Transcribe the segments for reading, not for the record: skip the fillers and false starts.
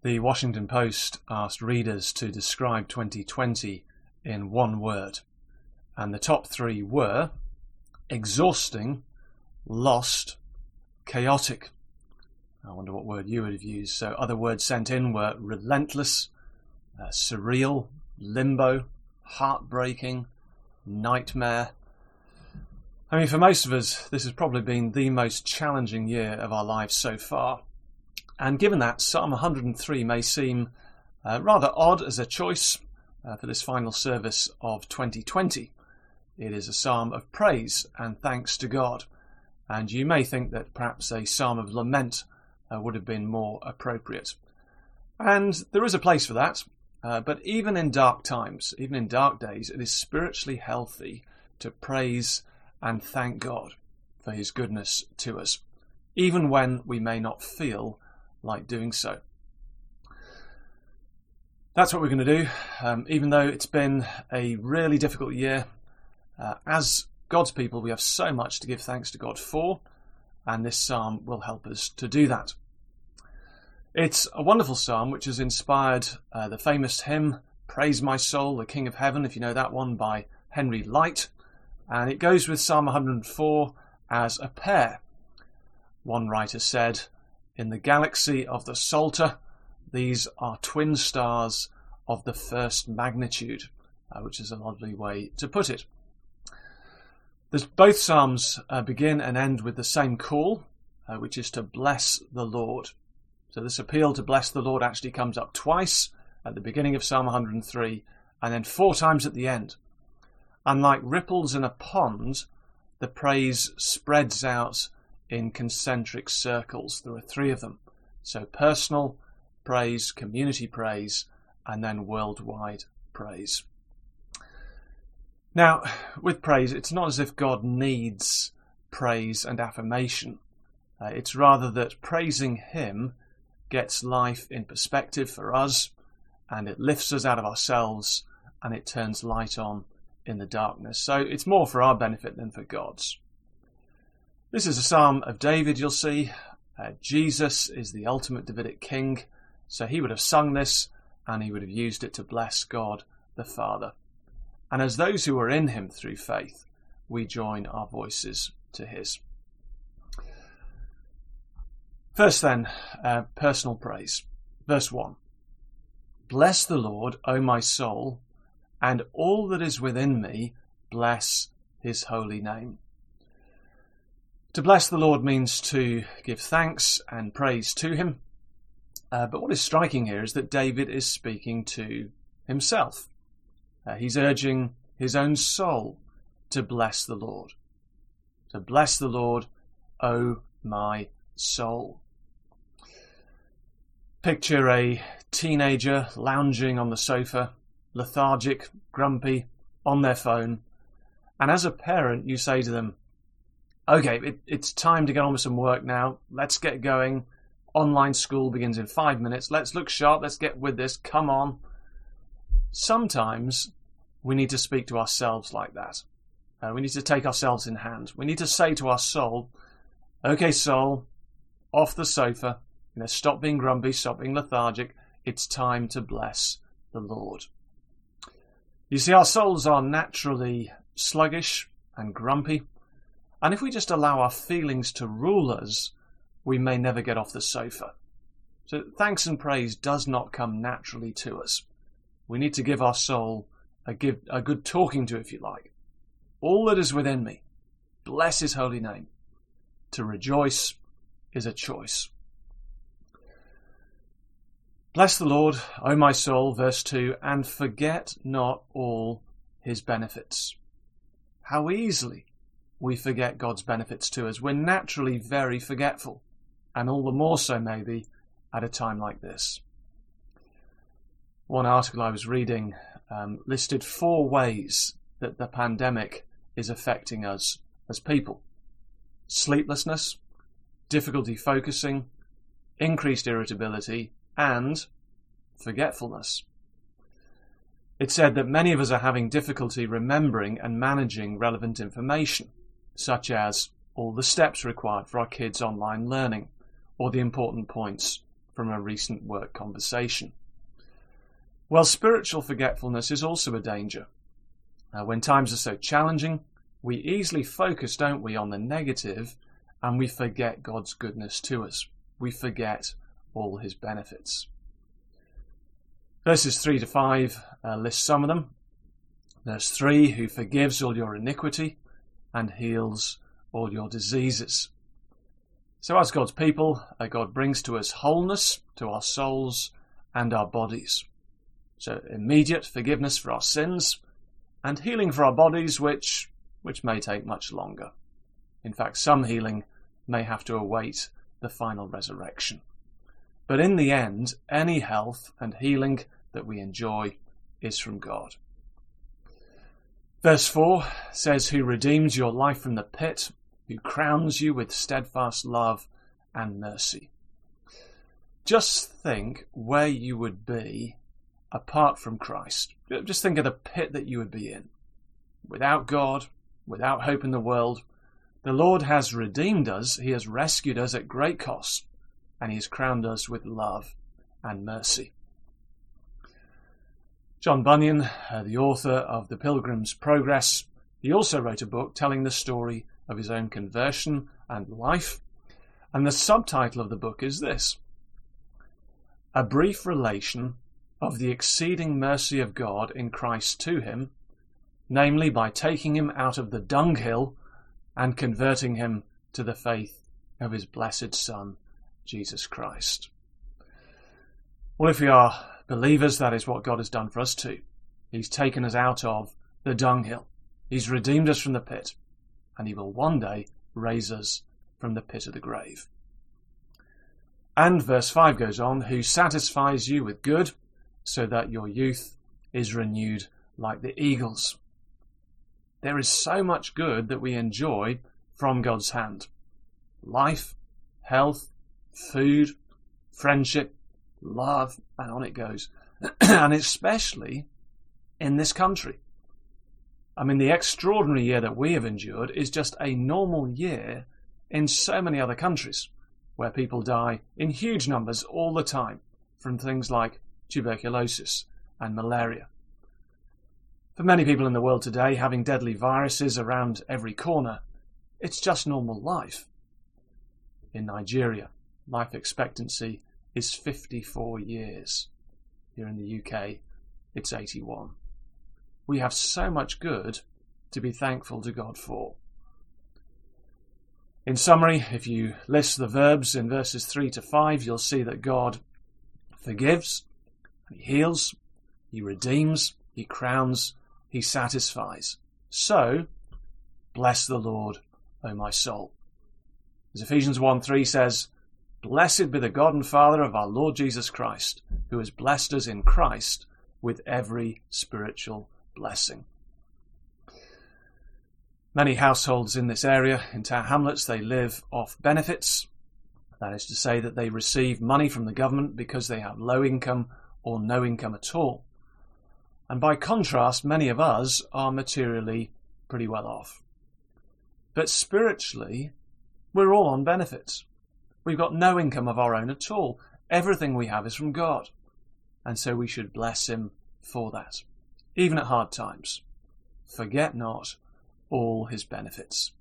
The Washington Post asked readers to describe 2020 in one word, and the top three were exhausting, lost, chaotic. I wonder what word you would have used. So other words sent in were relentless, surreal, limbo, heartbreaking, nightmare. I mean, for most of us, this has probably been the most challenging year of our lives so far. And given that, Psalm 103 may seem rather odd as a choice for this final service of 2020. It is a psalm of praise and thanks to God. And you may think that perhaps a psalm of lament would have been more appropriate. And there is a place for that. But even in dark times, even in dark days, it is spiritually healthy to praise and thank God for his goodness to us, even when we may not feel like doing so. That's what we're going to do, even though it's been a really difficult year. As God's people, we have so much to give thanks to God for, and this psalm will help us to do that. It's a wonderful psalm which has inspired the famous hymn, Praise My Soul, the King of Heaven, if you know that one, by Henry Light. And it goes with Psalm 104 as a pair. One writer said, in the galaxy of the Psalter, these are twin stars of the first magnitude, which is a lovely way to put it. Both psalms begin and end with the same call, which is to bless the Lord. So this appeal to bless the Lord actually comes up twice at the beginning of Psalm 103 and then 4 times at the end. Unlike ripples in a pond, the praise spreads out in concentric circles. There are 3 of them. So personal praise, community praise, and then worldwide praise. Now, with praise, it's not as if God needs praise and affirmation. It's rather that praising him gets life in perspective for us, and it lifts us out of ourselves, and it turns light on in the darkness. So it's more for our benefit than for God's. This is a psalm of David, you'll see. Jesus is the ultimate Davidic king, so he would have sung this, and he would have used it to bless God the Father. And as those who are in him through faith, we join our voices to his. First then, personal praise. Verse 1. Bless the Lord, O my soul, and all that is within me, bless his holy name. To bless the Lord means to give thanks and praise to him. But what is striking here is that David is speaking to himself. He's urging his own soul to bless the Lord. To bless the Lord, O my soul. Picture a teenager lounging on the sofa, lethargic, grumpy, on their phone. And as a parent, you say to them, okay, it's time to get on with some work now. Let's get going. Online school begins in 5 minutes. Let's look sharp. Let's get with this. Come on. Sometimes we need to speak to ourselves like that. We need to take ourselves in hand. We need to say to our soul, okay, soul, off the sofa. Stop being grumpy, stop being lethargic. It's time to bless the Lord. You see, our souls are naturally sluggish and grumpy. And if we just allow our feelings to rule us, we may never get off the sofa. So thanks and praise does not come naturally to us. We need to give our soul a good talking to, if you like. All that is within me, bless his holy name. To rejoice is a choice. Bless the Lord, O my soul, verse 2, and forget not all his benefits. How easily we forget God's benefits to us. We're naturally very forgetful, and all the more so maybe at a time like this. One article I was reading listed 4 ways that the pandemic is affecting us as people. Sleeplessness, difficulty focusing, increased irritability, and forgetfulness. It said that many of us are having difficulty remembering and managing relevant information, such as all the steps required for our kids' online learning, or the important points from a recent work conversation. Well, spiritual forgetfulness is also a danger. When times are so challenging, we easily focus, don't we, on the negative, and we forget God's goodness to us. We forget all his benefits. Verses 3 to 5 list some of them. Verse 3, who forgives all your iniquity and heals all your diseases. So as God's people, God brings to us wholeness to our souls and our bodies. So immediate forgiveness for our sins and healing for our bodies, which may take much longer. In fact, some healing may have to await the final resurrection. But in the end, any health and healing that we enjoy is from God. Verse 4 says, who redeems your life from the pit, who crowns you with steadfast love and mercy. Just think where you would be apart from Christ. Just think of the pit that you would be in. Without God, without hope in the world, the Lord has redeemed us, he has rescued us at great cost, and he has crowned us with love and mercy. John Bunyan, the author of The Pilgrim's Progress, he also wrote a book telling the story of his own conversion and life, and the subtitle of the book is this: A Brief Relation of the Exceeding Mercy of God in Christ to him, namely by taking him out of the dunghill and converting him to the faith of his blessed Son, Jesus Christ. Well, if we are believers, that is what God has done for us too. He's taken us out of the dunghill. He's redeemed us from the pit, and he will one day raise us from the pit of the grave. And verse 5 goes on, who satisfies you with good, so that your youth is renewed like the eagles. There is so much good that we enjoy from God's hand. Life, health, food, friendship, love, and on it goes. And especially in this country. I mean, the extraordinary year that we have endured is just a normal year in so many other countries, where people die in huge numbers all the time from things like tuberculosis and malaria. For many people in the world today, having deadly viruses around every corner, it's just normal life. In Nigeria, life expectancy is 54 years. Here in the UK, it's 81. We have so much good to be thankful to God for. In summary, if you list the verbs in verses 3 to 5, you'll see that God forgives, he heals, he redeems, he crowns, he satisfies. So, bless the Lord, O my soul. As Ephesians 1:3 says, blessed be the God and Father of our Lord Jesus Christ, who has blessed us in Christ with every spiritual blessing. Many households in this area, in Tower Hamlets, they live off benefits. That is to say that they receive money from the government because they have low income or no income at all. And by contrast, many of us are materially pretty well off. But spiritually, we're all on benefits. We've got no income of our own at all. Everything we have is from God. And so we should bless him for that, even at hard times. Forget not all his benefits.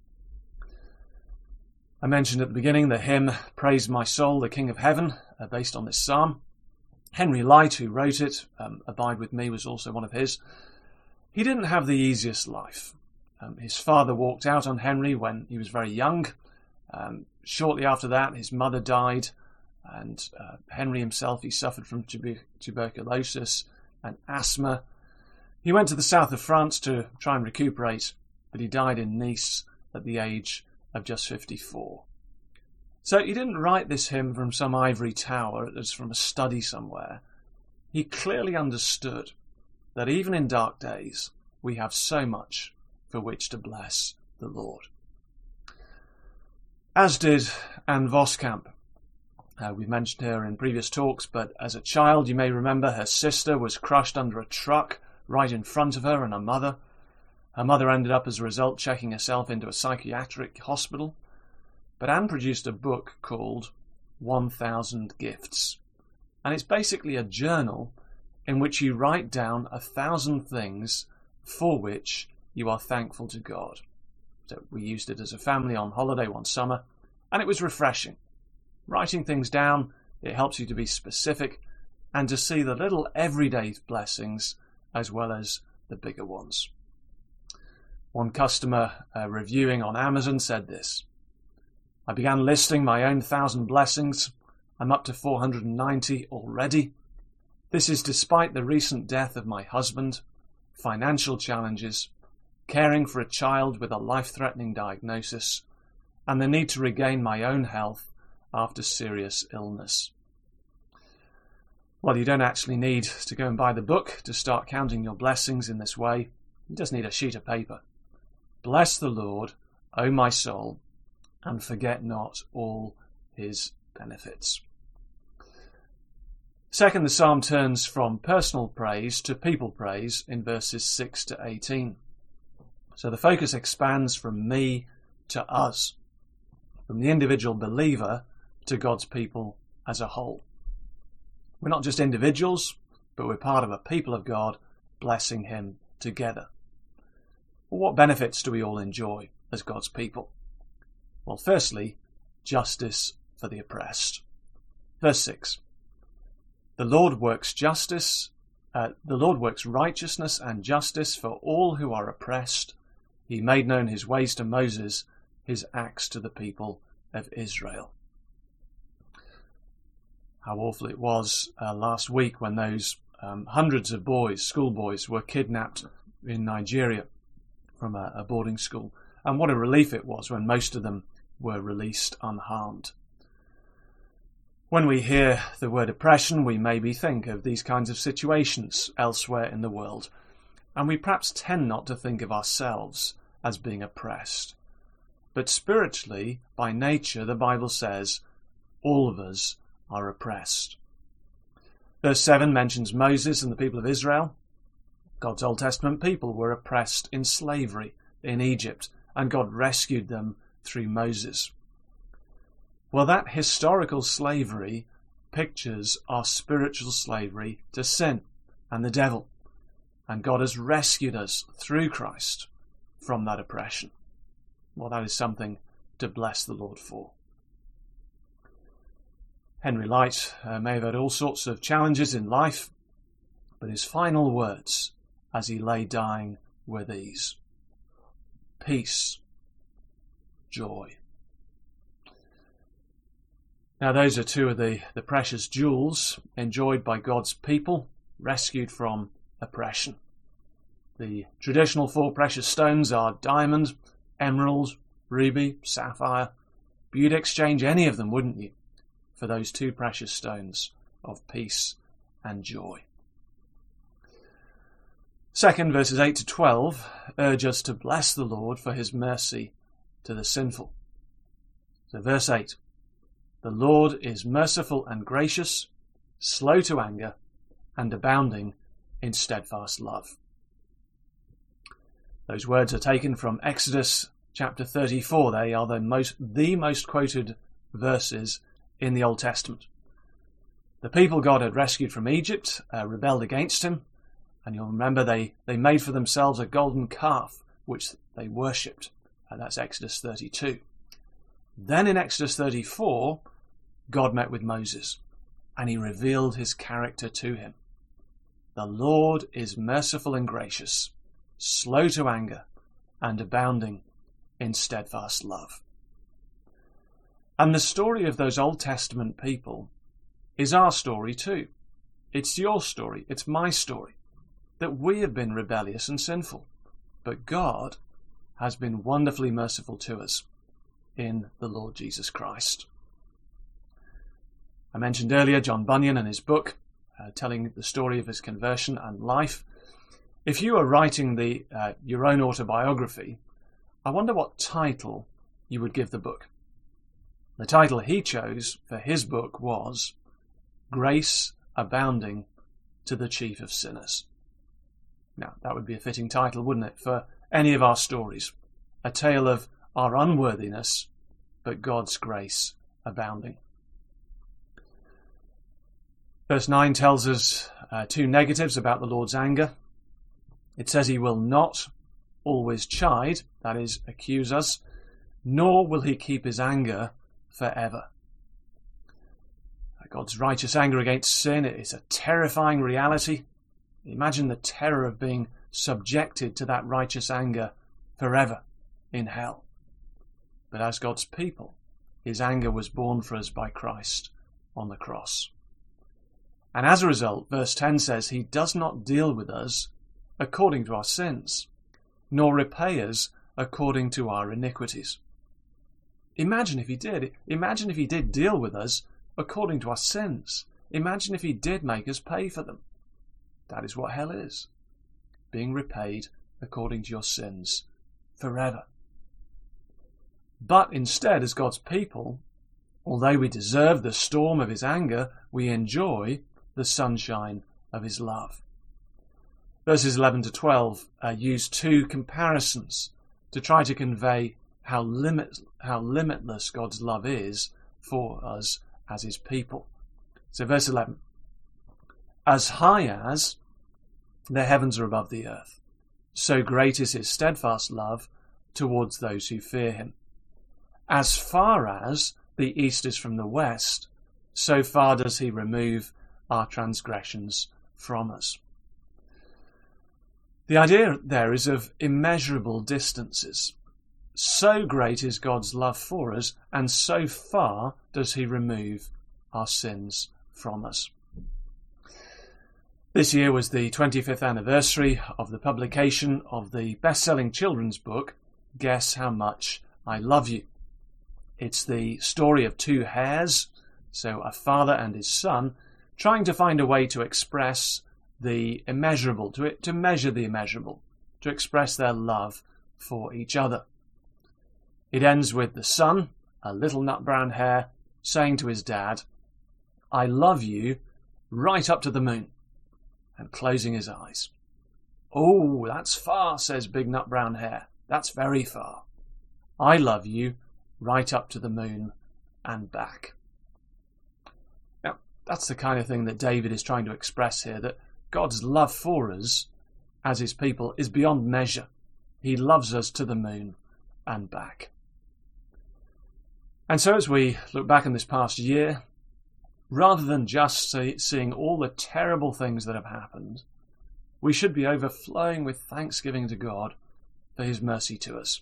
I mentioned at the beginning the hymn, Praise My Soul, the King of Heaven, based on this psalm. Henry Light, who wrote it, Abide With Me was also one of his. He didn't have the easiest life. His father walked out on Henry when he was very young. Shortly after that, his mother died, and Henry himself, he suffered from tuberculosis and asthma. He went to the south of France to try and recuperate, but he died in Nice at the age of just 54. So he didn't write this hymn from some ivory tower as from a study somewhere. He clearly understood that even in dark days, we have so much for which to bless the Lord. As did Anne Voskamp. We've mentioned her in previous talks, but as a child, you may remember her sister was crushed under a truck right in front of her and her mother. Her mother ended up, as a result, checking herself into a psychiatric hospital. But Anne produced a book called 1,000 gifts. And it's basically a journal in which you write down 1,000 things for which you are thankful to God. So we used it as a family on holiday one summer, and it was refreshing. Writing things down, it helps you to be specific and to see the little everyday blessings as well as the bigger ones. One customer reviewing on Amazon said this: "I began listing my own 1,000 blessings. I'm up to 490 already. This is despite the recent death of my husband, financial challenges, caring for a child with a life-threatening diagnosis, and the need to regain my own health after serious illness." Well, you don't actually need to go and buy the book to start counting your blessings in this way. You just need a sheet of paper. Bless the Lord, O my soul, and forget not all his benefits. Second, the psalm turns from personal praise to people praise in verses 6 to 18. So the focus expands from me to us, from the individual believer to God's people as a whole. We're not just individuals, but we're part of a people of God blessing him together. Well, what benefits do we all enjoy as God's people? Well, firstly, justice for the oppressed. Verse 6. The Lord works righteousness and justice for all who are oppressed. He made known his ways to Moses, his acts to the people of Israel. How awful it was last week when those hundreds of boys, schoolboys, were kidnapped in Nigeria from a boarding school. And what a relief it was when most of them were released unharmed. When we hear the word oppression, we maybe think of these kinds of situations elsewhere in the world, and we perhaps tend not to think of ourselves as being oppressed. But spiritually, by nature, the Bible says all of us are oppressed. Verse 7 mentions Moses and the people of Israel. God's Old Testament people were oppressed in slavery in Egypt, and God rescued them through Moses. Well, that historical slavery pictures our spiritual slavery to sin and the devil. And God has rescued us through Christ from that oppression. Well, that is something to bless the Lord for. Henry Light may have had all sorts of challenges in life, but his final words as he lay dying were these: peace, joy. Now, those are two of the precious jewels enjoyed by God's people, rescued from oppression. The traditional four precious stones are diamond, emerald, ruby, sapphire. But you'd exchange any of them, wouldn't you, for those two precious stones of peace and joy. Second, verses 8 to 12 urge us to bless the Lord for his mercy to the sinful. So verse 8. The Lord is merciful and gracious, slow to anger, and abounding in steadfast love. Those words are taken from Exodus chapter 34. They are the most quoted verses in the Old Testament. The people God had rescued from Egypt rebelled against him, and you'll remember they made for themselves a golden calf which they worshipped. That's Exodus 32. Then in Exodus 34, God met with Moses, and he revealed his character to him. The Lord is merciful and gracious, slow to anger, and abounding in steadfast love. And the story of those Old Testament people is our story too. It's your story, it's my story, that we have been rebellious and sinful, but God has been wonderfully merciful to us in the Lord Jesus Christ. I mentioned earlier John Bunyan and his book, telling the story of his conversion and life. If you were writing your own autobiography, I wonder what title you would give the book. The title he chose for his book was Grace Abounding to the Chief of Sinners. Now, that would be a fitting title, wouldn't it, for any of our stories? A tale of our unworthiness, but God's grace abounding. Verse 9 tells us two negatives about the Lord's anger. It says he will not always chide, that is, accuse us, nor will he keep his anger forever. God's righteous anger against sin is a terrifying reality. Imagine the terror of being subjected to that righteous anger forever in hell. But as God's people, his anger was borne for us by Christ on the cross. And as a result, verse 10 says, he does not deal with us according to our sins, nor repay us according to our iniquities. Imagine if he did. Imagine if he did deal with us according to our sins. Imagine if he did make us pay for them. That is what hell is. Being repaid according to your sins forever. But instead, as God's people, although we deserve the storm of his anger, we enjoy the sunshine of his love. Verses 11 to 12 use two comparisons to try to convey how limitless God's love is for us as his people. So verse 11, as high as the heavens are above the earth, so great is his steadfast love towards those who fear him. As far as the east is from the west, so far does he remove our transgressions from us. The idea there is of immeasurable distances. So great is God's love for us, and so far does he remove our sins from us. This year was the 25th anniversary of the publication of the best-selling children's book, Guess How Much I Love You. It's the story of two hares, so a father and his son, trying to find a way to express the immeasurable, to measure the immeasurable, to express their love for each other. It ends with the son, a little nut brown hare, saying to his dad, I love you right up to the moon, and closing his eyes. Oh, that's far, says Big Nut Brown Hare. That's very far. I love you right up to the moon and back. Now, that's the kind of thing that David is trying to express here, that God's love for us as his people is beyond measure. He loves us to the moon and back. And so as we look back on this past year, rather than just seeing all the terrible things that have happened, we should be overflowing with thanksgiving to God for his mercy to us.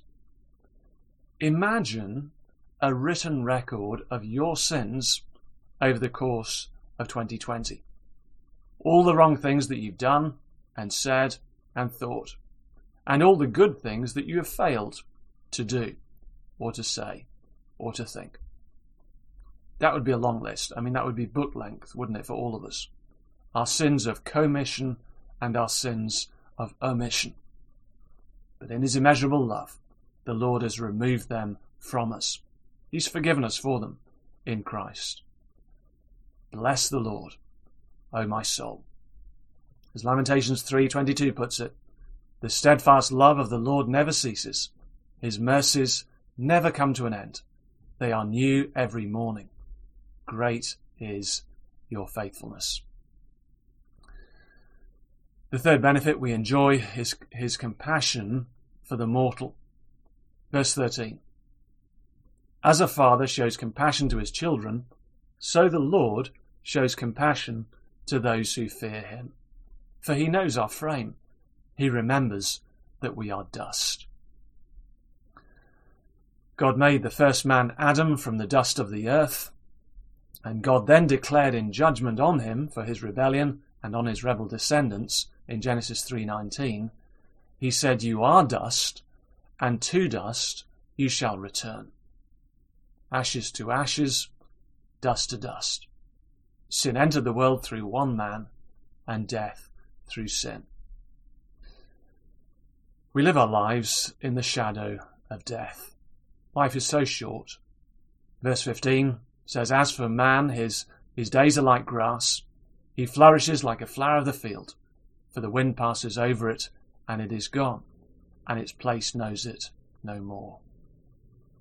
Imagine a written record of your sins over the course of 2020. All the wrong things that you've done and said and thought, and all the good things that you have failed to do or to say or to think. That would be a long list. I mean, that would be book length, wouldn't it, for all of us? Our sins of commission and our sins of omission. But in his immeasurable love, the Lord has removed them from us. He's forgiven us for them in Christ. Bless the Lord, O my soul. As Lamentations 3:22 puts it, the steadfast love of the Lord never ceases. His mercies never come to an end. They are new every morning. Great is your faithfulness. The third benefit we enjoy is his compassion for the mortal. Verse 13. As a father shows compassion to his children, so the Lord shows compassion to those who fear him. For he knows our frame. He remembers that we are dust. God made the first man Adam from the dust of the earth, and God then declared in judgment on him for his rebellion and on his rebel descendants in Genesis 3:19, he said, you are dust, and to dust you shall return. Ashes to ashes, dust to dust. Sin entered the world through one man, and death through sin. We live our lives in the shadow of death. Life is so short. Verse 15 says, as for man, his days are like grass. He flourishes like a flower of the field, for the wind passes over it, and it is gone, and its place knows it no more.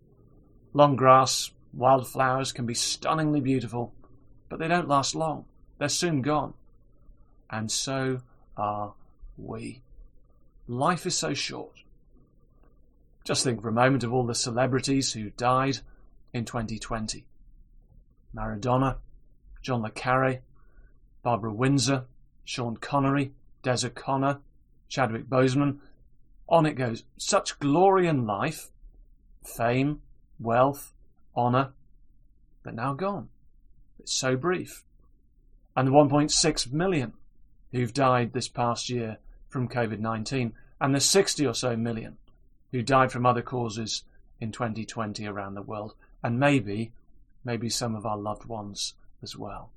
Long grass, wild flowers can be stunningly beautiful, but they don't last long. They're soon gone. And so are we. Life is so short. Just think for a moment of all the celebrities who died in 2020. Maradona, John le Carré, Barbara Windsor, Sean Connery, Des O'Connor, Chadwick Boseman. On it goes. Such glory in life, fame, wealth, honour, but now gone. It's so brief. And the 1.6 million who've died this past year from COVID-19, and the 60 or so million who died from other causes in 2020 around the world, and maybe some of our loved ones as well.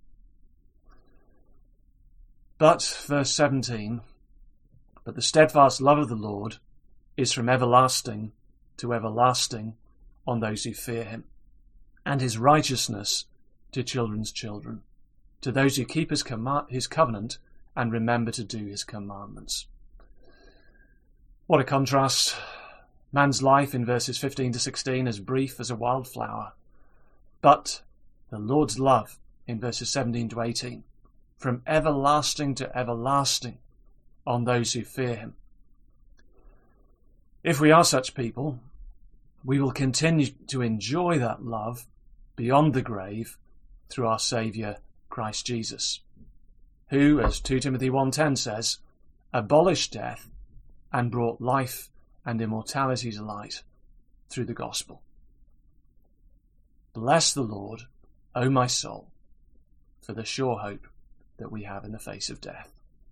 But, verse 17, but the steadfast love of the Lord is from everlasting to everlasting on those who fear him, and his righteousness to children's children, to those who keep his covenant and remember to do his commandments. What a contrast. Man's life in verses 15 to 16 is brief as a wildflower, but the Lord's love in verses 17 to 18, from everlasting to everlasting on those who fear him. If we are such people, we will continue to enjoy that love beyond the grave through our Saviour, Christ Jesus, who, as 2 Timothy 1:10 says, abolished death and brought life and immortality to light through the gospel. Bless the Lord, O my soul, for the sure hope that we have in the face of death.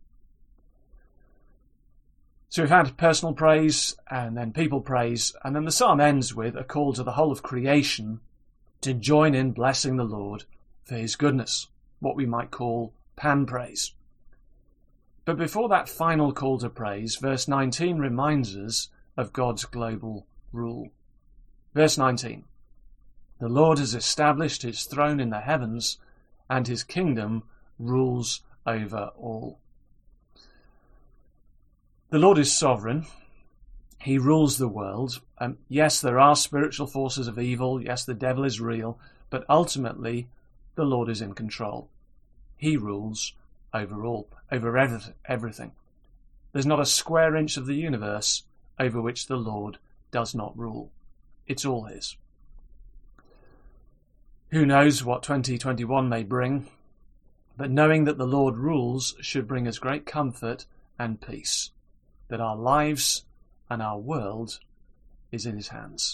So we've had personal praise and then people praise, and then the psalm ends with a call to the whole of creation to join in blessing the Lord for his goodness, what we might call pan praise. But before that final call to praise, verse 19 reminds us of God's global rule. Verse 19, the Lord has established his throne in the heavens, and his kingdom rules over all. The Lord is sovereign. He rules the world. Yes, there are spiritual forces of evil. Yes, the devil is real. But ultimately, the Lord is in control. He rules over all, over everything. There's not a square inch of the universe over which the Lord does not rule. It's all his. Who knows what 2021 may bring, but knowing that the Lord rules should bring us great comfort and peace, that our lives and our world is in his hands.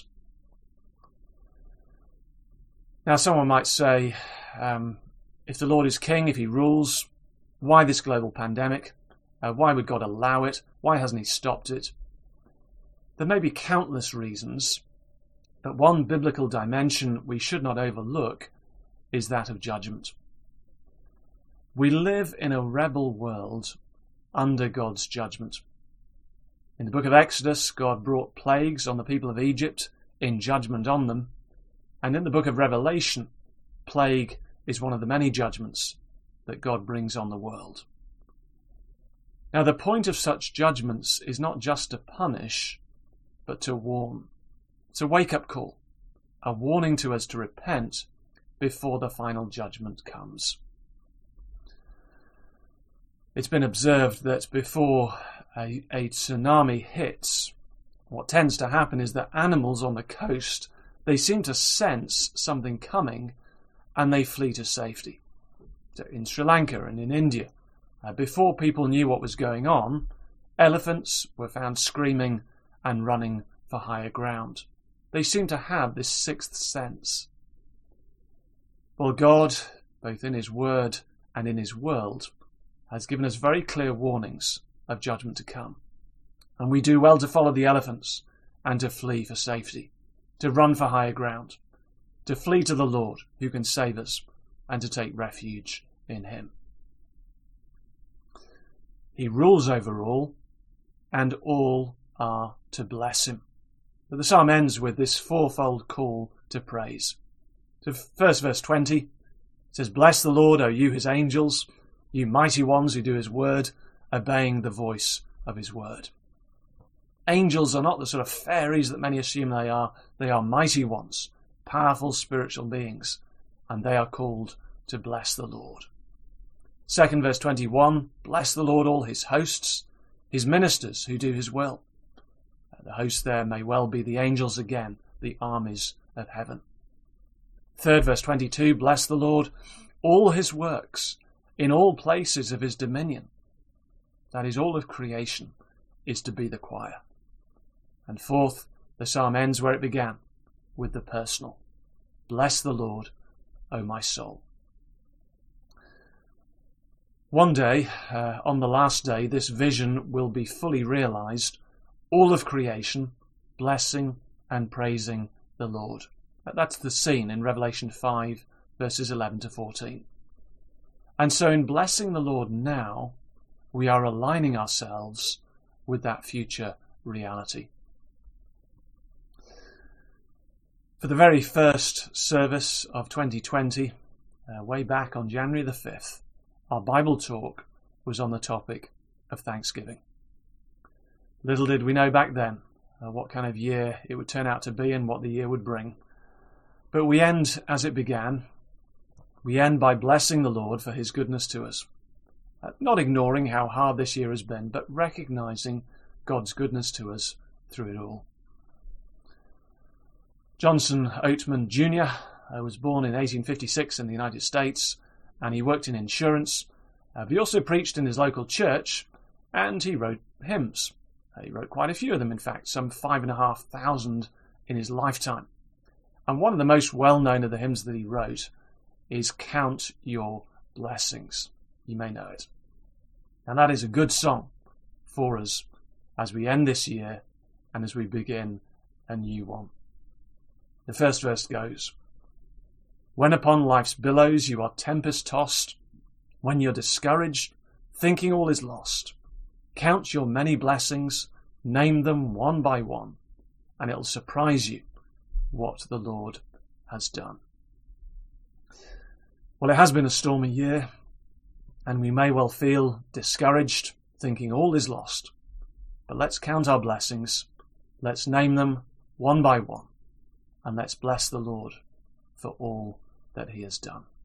Now, someone might say, if the Lord is king, if he rules, why this global pandemic? Why would God allow it? Why hasn't he stopped it? There may be countless reasons, but one biblical dimension we should not overlook is that of judgment. We live in a rebel world under God's judgment. In the book of Exodus, God brought plagues on the people of Egypt in judgment on them. And in the book of Revelation, plague is one of the many judgments that God brings on the world. Now, the point of such judgments is not just to punish, but to warn. It's a wake-up call, a warning to us to repent before the final judgment comes. It's been observed that before a tsunami hits, what tends to happen is that animals on the coast, they seem to sense something coming and they flee to safety. So in Sri Lanka and in India, before people knew what was going on, elephants were found screaming and running for higher ground. They seem to have this sixth sense. Well, God, both in his word and in his world, has given us very clear warnings of judgment to come. And we do well to follow the elephants and to flee for safety, to run for higher ground, to flee to the Lord who can save us, and to take refuge in him. He rules over all, and all are to bless him. But the psalm ends with this fourfold call to praise. So first verse 20 says, bless the Lord, O you his angels, you mighty ones who do his word, obeying the voice of his word. Angels are not the sort of fairies that many assume they are. They are mighty ones, powerful spiritual beings, and they are called to bless the Lord. 2nd verse 21, bless the Lord all his hosts, his ministers who do his will. The host there may well be the angels again, the armies of heaven. 3rd verse 22, bless the Lord all his works in all places of his dominion. That is, all of creation is to be the choir. And 4th, the psalm ends where it began, with the personal. Bless the Lord, O my soul. One day, on the last day, this vision will be fully realized, all of creation blessing and praising the Lord. That's the scene in Revelation 5, verses 11 to 14. And so in blessing the Lord now, we are aligning ourselves with that future reality. For the very first service of 2020, way back on January the 5th, our Bible talk was on the topic of Thanksgiving. Little did we know back then what kind of year it would turn out to be and what the year would bring. But we end as it began. We end by blessing the Lord for his goodness to us. Not ignoring how hard this year has been, but recognizing God's goodness to us through it all. Johnson Oatman Jr. Was born in 1856 in the United States, and he worked in insurance. But he also preached in his local church, and he wrote hymns. He wrote quite a few of them, in fact, some 5,500 in his lifetime. And one of the most well-known of the hymns that he wrote is Count Your Blessings. You may know it. And that is a good song for us as we end this year and as we begin a new one. The first verse goes, when upon life's billows you are tempest-tossed, when you're discouraged, thinking all is lost, count your many blessings, name them one by one, and it'll surprise you what the Lord has done. Well, it has been a stormy year, and we may well feel discouraged, thinking all is lost. But let's count our blessings, let's name them one by one, and let's bless the Lord for all that he has done.